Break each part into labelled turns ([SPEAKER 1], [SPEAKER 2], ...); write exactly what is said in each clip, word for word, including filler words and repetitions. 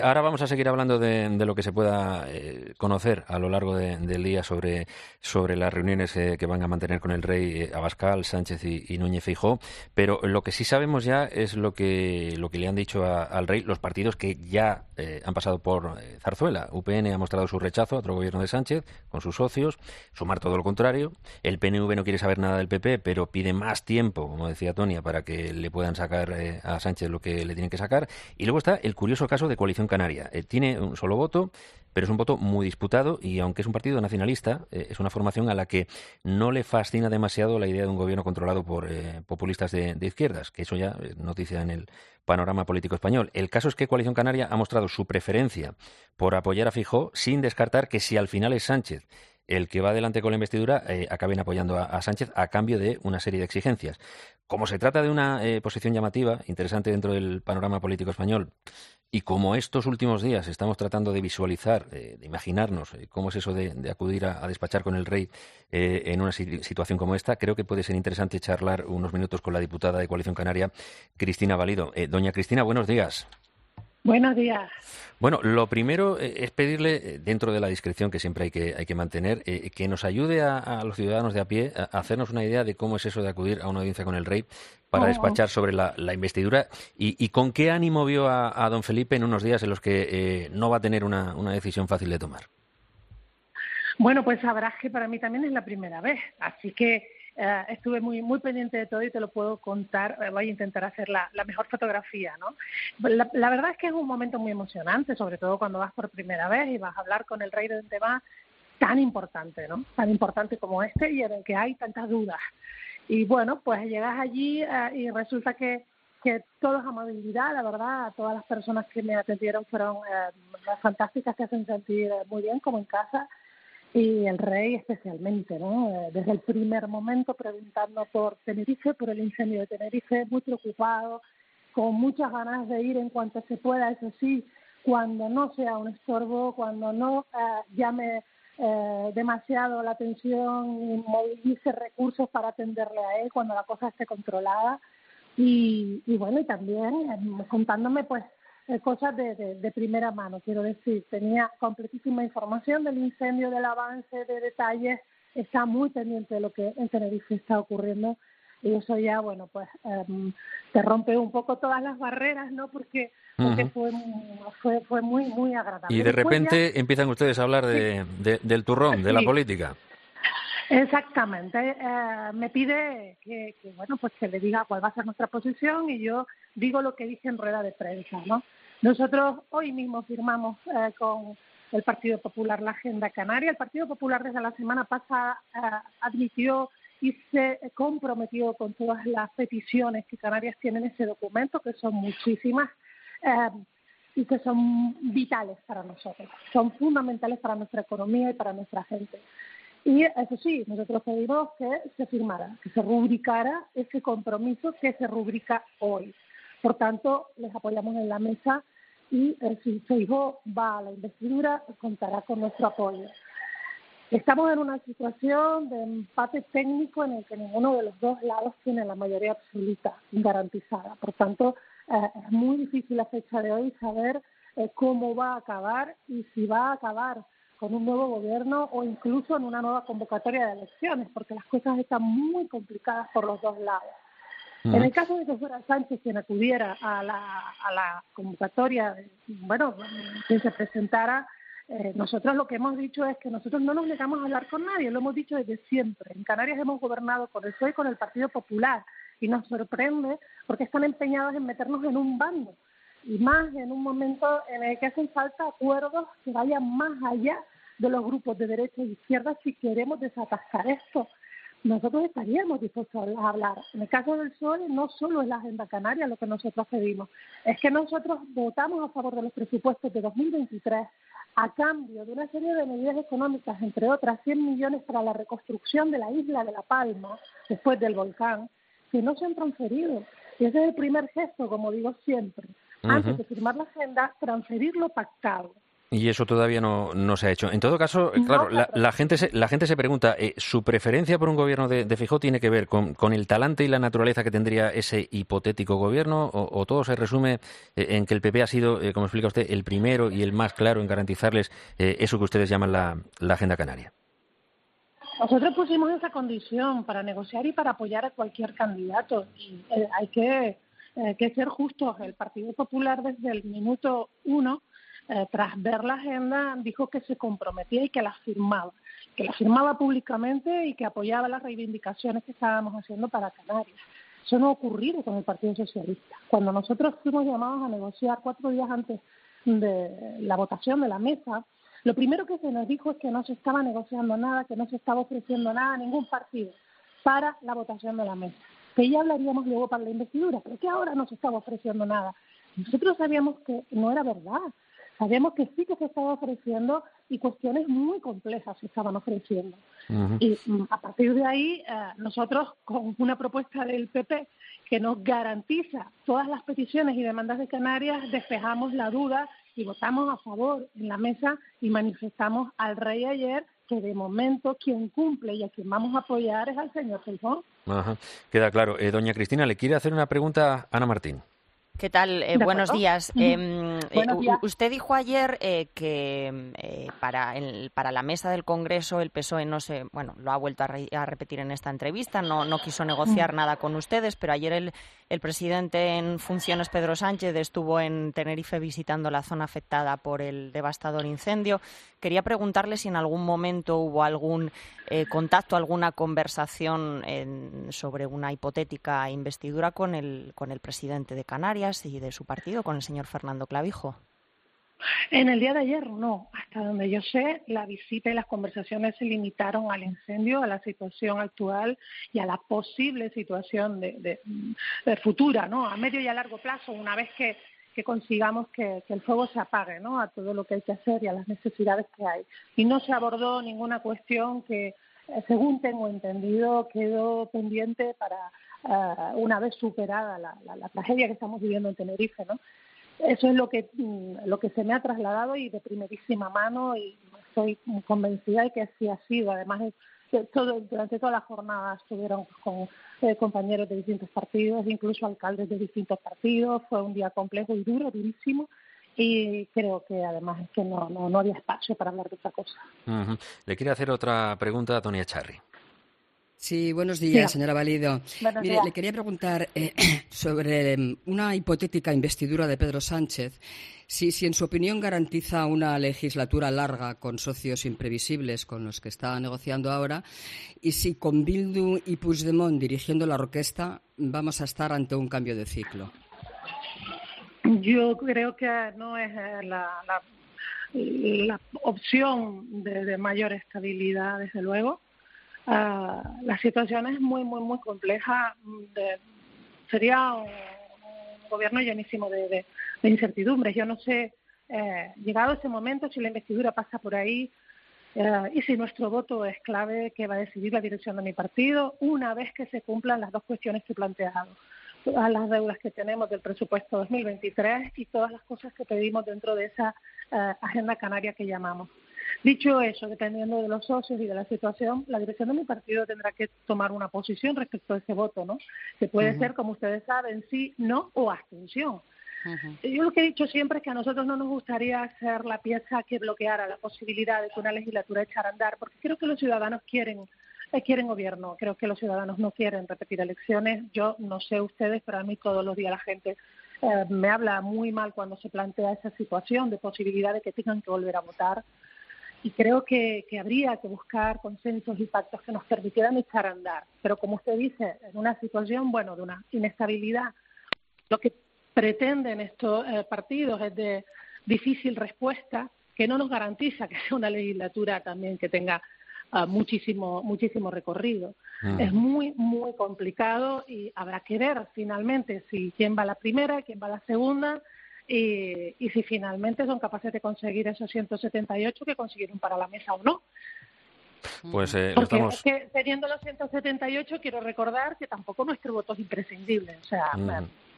[SPEAKER 1] Ahora vamos a seguir hablando de, de lo que se pueda eh, conocer a lo largo de, del día sobre, sobre las reuniones eh, que van a mantener con el rey eh, Abascal, Sánchez y, y Núñez Feijóo, pero lo que sí sabemos ya es lo que, lo que le han dicho a, al rey los partidos que ya eh, han pasado por eh, Zarzuela. U P N ha mostrado su rechazo a otro gobierno de Sánchez con sus socios, Sumar todo lo contrario, el P N V no quiere saber nada del P P, pero pide más tiempo, como decía Tonia, para que le puedan sacar eh, a Sánchez lo que le tienen que sacar, y luego está el curioso caso de Coalición Canaria. Eh, tiene un solo voto, pero es un voto muy disputado y aunque es un partido nacionalista, eh, es una formación a la que no le fascina demasiado la idea de un gobierno controlado por eh, populistas de, de izquierdas, que eso ya es noticia en el panorama político español. El caso es que Coalición Canaria ha mostrado su preferencia por apoyar a Feijóo sin descartar que si al final es Sánchez el que va adelante con la investidura, eh, acaben apoyando a, a Sánchez a cambio de una serie de exigencias. Como se trata de una eh, posición llamativa, interesante dentro del panorama político español, y como estos últimos días estamos tratando de visualizar, eh, de imaginarnos eh, cómo es eso de, de acudir a, a despachar con el rey eh, en una si- situación como esta, creo que puede ser interesante charlar unos minutos con la diputada de Coalición Canaria, Cristina Valido. Eh, doña Cristina, buenos días.
[SPEAKER 2] Buenos días.
[SPEAKER 1] Bueno, lo primero eh, es pedirle, eh, dentro de la discreción que siempre hay que, hay que mantener, eh, que nos ayude a, a los ciudadanos de a pie a, a hacernos una idea de cómo es eso de acudir a una audiencia con el rey para
[SPEAKER 2] Oh,
[SPEAKER 1] despachar sobre la, la investidura y, y con qué ánimo vio a, a don Felipe en unos días en los que eh, no va a tener una, una decisión fácil de tomar.
[SPEAKER 2] bueno, pues sabrás que para mí también es la primera vez, así que eh, estuve muy muy pendiente de todo y te lo puedo contar. Eh, voy a intentar hacer la, la mejor fotografía, ¿no? La, la verdad es que es un momento muy emocionante, sobre todo cuando vas por primera vez y vas a hablar con el rey de un tema tan importante, ¿no? Tan importante como este y en el que hay tantas dudas. Y bueno, pues llegas allí eh, y resulta que que todo es amabilidad, la verdad. Todas las personas que me atendieron fueron eh, fantásticas, te hacen sentir eh, muy bien, como en casa, y el rey especialmente, ¿no? Eh, desde el primer momento preguntando por Tenerife, por el incendio de Tenerife, muy preocupado, con muchas ganas de ir en cuanto se pueda, eso sí, cuando no sea un estorbo, cuando no eh, llame eh, demasiado la atención y movilice recursos para atenderle a él, cuando la cosa esté controlada. Y, y bueno, y también eh, contándome pues eh, cosas de, de, de primera mano, quiero decir, tenía completísima información del incendio, del avance, de detalles, está muy pendiente de lo que en Tenerife está ocurriendo y eso ya, bueno, pues eh, te rompe un poco todas las barreras, ¿no? Porque porque
[SPEAKER 1] Ujú.
[SPEAKER 2] fue fue fue muy muy
[SPEAKER 1] Y
[SPEAKER 2] agradable.
[SPEAKER 1] de
[SPEAKER 2] Después ya,
[SPEAKER 1] repente empiezan ustedes a hablar
[SPEAKER 2] sí,
[SPEAKER 1] de, de- del turrón, de la
[SPEAKER 2] sí,
[SPEAKER 1] política.
[SPEAKER 2] exactamente. Eh, me pide que, que, bueno, pues que le diga cuál va a ser nuestra posición y yo digo lo que dije en rueda de prensa, ¿no? Nosotros hoy mismo firmamos eh, con el Partido Popular la Agenda Canaria. El Partido Popular desde la semana pasada eh, admitió y se comprometió con todas las peticiones que Canarias tiene en ese documento, que son muchísimas, eh, y que son vitales para nosotros, son fundamentales para nuestra economía y para nuestra gente. Y eso sí, nosotros pedimos que se firmara, que se rubricara ese compromiso que se rubrica hoy. Por tanto, les apoyamos en la mesa y eh, si Feijóo va a la investidura, contará con nuestro apoyo. Estamos en una situación de empate técnico en el que ninguno de los dos lados tiene la mayoría absoluta garantizada. Por tanto, eh, es muy difícil a fecha de hoy saber eh, cómo va a acabar y si va a acabar con un nuevo gobierno o incluso en una nueva convocatoria de elecciones, porque las cosas están muy complicadas por los dos lados. En
[SPEAKER 1] Ujú.
[SPEAKER 2] el caso de que fuera Sánchez quien acudiera a la, a la convocatoria, bueno, quien se presentara, eh, nosotros lo que hemos dicho es que nosotros no nos negamos a hablar con nadie, lo hemos dicho desde siempre. En Canarias hemos gobernado con el P S O E y con el Partido Popular y nos sorprende porque están empeñados en meternos en un bando y más en un momento en el que hacen falta acuerdos que vayan más allá de los grupos de derecha e izquierda si queremos desatascar esto. Nosotros estaríamos dispuestos a hablar. En el caso del P S O E no solo es la Agenda Canaria lo que nosotros pedimos, es que nosotros votamos a favor de los presupuestos de dos mil veintitrés a cambio de una serie de medidas económicas, entre otras cien millones para la reconstrucción de la isla de La Palma después del volcán, que no se han transferido. Y ese es el primer gesto, como digo siempre, antes
[SPEAKER 1] Ujú.
[SPEAKER 2] de firmar la agenda, transferir lo pactado.
[SPEAKER 1] Y eso todavía no, no se ha hecho. En todo caso,
[SPEAKER 2] No,
[SPEAKER 1] claro, la, la gente se, la gente se pregunta, eh, ¿su preferencia por un gobierno de, de Feijóo tiene que ver con, con el talante y la naturaleza que tendría ese hipotético gobierno? ¿O, o todo se resume eh, en que el P P ha sido, eh, como explica usted, el primero y el más claro en garantizarles eh, eso que ustedes llaman la, la agenda canaria?
[SPEAKER 2] Nosotros pusimos esa condición para negociar y para apoyar a cualquier candidato. Y, eh, hay que, eh, que ser justos. El Partido Popular desde el minuto uno, eh, tras ver la agenda, dijo que se comprometía y que la firmaba, que la firmaba públicamente y que apoyaba las reivindicaciones que estábamos haciendo para Canarias. Eso no ha ocurrido con el Partido Socialista. Cuando nosotros fuimos llamados a negociar cuatro días antes de la votación de la mesa, lo primero que se nos dijo es que no se estaba negociando nada, que no se estaba ofreciendo nada a ningún partido para la votación de la mesa, que ya hablaríamos luego para la investidura, pero que ahora no se estaba ofreciendo nada. Nosotros sabíamos que no era verdad, sabíamos que sí que se estaba ofreciendo y cuestiones muy complejas se estaban ofreciendo. Uh-huh. Y a partir de ahí, eh, nosotros con una propuesta del P P que nos garantiza todas las peticiones y demandas de Canarias, despejamos la duda y votamos a favor en la mesa y manifestamos al rey ayer que de momento quien cumple y a quien vamos a apoyar es al señor Feijóo.
[SPEAKER 1] Ajá. Queda claro. Eh, doña Cristina, ¿le quiere hacer una pregunta a Ana Martín?
[SPEAKER 3] ¿Qué tal? Eh, buenos días.
[SPEAKER 2] Uh-huh.
[SPEAKER 3] Eh,
[SPEAKER 2] buenos días.
[SPEAKER 3] Eh, usted dijo ayer eh, que eh, para, el, para la mesa del Congreso el P S O E no se, bueno, lo ha vuelto a, re, a repetir en esta entrevista, no, no quiso negociar uh-huh. nada con ustedes, pero ayer el, el presidente en funciones, Pedro Sánchez, estuvo en Tenerife visitando la zona afectada por el devastador incendio. Quería preguntarle si en algún momento hubo algún eh, contacto, alguna conversación en, sobre una hipotética investidura con el, con el presidente de Canarias y de su partido, con el señor Fernando Clavijo.
[SPEAKER 2] En el día de ayer no, hasta donde yo sé, la visita y las conversaciones se limitaron al incendio, a la situación actual y a la posible situación de, de, de futura, ¿no? A medio y a largo plazo, una vez que, que consigamos que, que el fuego se apague, ¿no? A todo lo que hay que hacer y a las necesidades que hay. Y no se abordó ninguna cuestión que, según tengo entendido, quedó pendiente para uh, una vez superada la, la, la tragedia que estamos viviendo en Tenerife, ¿no? Eso es lo que lo que se me ha trasladado y de primerísima mano, y estoy convencida de que así ha sido. Además, todo, durante toda la jornada estuvieron con eh, compañeros de distintos partidos, incluso alcaldes de distintos partidos. Fue un día complejo y duro, durísimo, y creo que además es que no, no, no había espacio para hablar de otra cosa.
[SPEAKER 1] Uh-huh. Le quiero hacer otra pregunta a Tony Echarri.
[SPEAKER 4] Sí, buenos días, sí. señora Valido.
[SPEAKER 2] Buenos
[SPEAKER 4] Mire,
[SPEAKER 2] días.
[SPEAKER 4] le quería preguntar eh, sobre una hipotética investidura de Pedro Sánchez. Si, si en su opinión garantiza una legislatura larga con socios imprevisibles con los que está negociando ahora, y si con Bildu y Puigdemont dirigiendo la orquesta vamos a estar ante un cambio de ciclo.
[SPEAKER 2] Yo creo que no es la, la, la opción de, de mayor estabilidad, desde luego. Uh, la situación es muy, muy, muy compleja. De, sería un, un gobierno llenísimo de, de, de incertidumbres. Yo no sé, eh, llegado ese momento, si la investidura pasa por ahí eh, y si nuestro voto es clave, que va a decidir la dirección de mi partido, una vez que se cumplan las dos cuestiones que he planteado. Todas las deudas que tenemos del presupuesto dos mil veintitrés y todas las cosas que pedimos dentro de esa uh, agenda canaria que llamamos. Dicho eso, dependiendo de los socios y de la situación, la dirección de mi partido tendrá que tomar una posición respecto a ese voto, ¿no? Que puede uh-huh. ser, como ustedes saben, sí, no o abstención. Uh-huh. Yo lo que he dicho siempre es que a nosotros no nos gustaría ser la pieza que bloqueara la posibilidad de que una legislatura echara a andar, porque creo que los ciudadanos quieren eh, quieren gobierno, creo que los ciudadanos no quieren repetir elecciones. Yo no sé ustedes, pero a mí todos los días la gente eh, me habla muy mal cuando se plantea esa situación de posibilidad de que tengan que volver a votar. Y creo que, que habría que buscar consensos y pactos que nos permitieran echar a andar. Pero como usted dice, en una situación, bueno, de una inestabilidad, lo que pretenden estos eh, partidos es de difícil respuesta, que no nos garantiza que sea una legislatura también que tenga uh, muchísimo, muchísimo recorrido. Mm. Es muy, muy complicado y habrá que ver finalmente si quién va a la primera, quién va a la segunda. Y, y si finalmente son capaces de conseguir esos ciento setenta y ocho que consiguieron para la mesa o no.
[SPEAKER 1] Pues eh,
[SPEAKER 2] Porque
[SPEAKER 1] estamos...
[SPEAKER 2] es que teniendo los ciento setenta y ocho quiero recordar que tampoco nuestro voto es imprescindible. O sea, mm.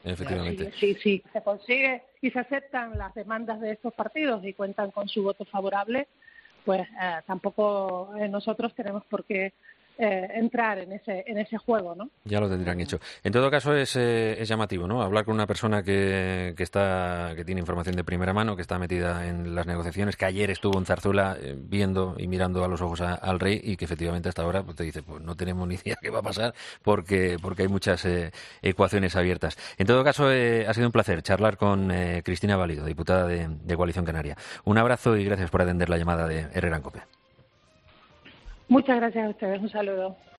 [SPEAKER 1] Efectivamente.
[SPEAKER 2] Sí, sí, sí, se consigue y se aceptan las demandas de estos partidos y cuentan con su voto favorable, pues eh, tampoco eh, nosotros tenemos por qué eh, entrar en ese en ese juego, ¿no?
[SPEAKER 1] Ya lo tendrán hecho. En todo caso es, eh, es llamativo, ¿no? Hablar con una persona que, que está que tiene información de primera mano, que está metida en las negociaciones, que ayer estuvo en Zarzuela eh, viendo y mirando a los ojos a, al rey y que efectivamente hasta ahora pues, te dice, pues no tenemos ni idea qué va a pasar porque porque hay muchas eh, ecuaciones abiertas. En todo caso eh, ha sido un placer charlar con eh, Cristina Valido, diputada de, de Coalición Canaria. Un abrazo y gracias por atender la llamada de Herrera en COPE.
[SPEAKER 2] Muchas gracias a ustedes. Un saludo.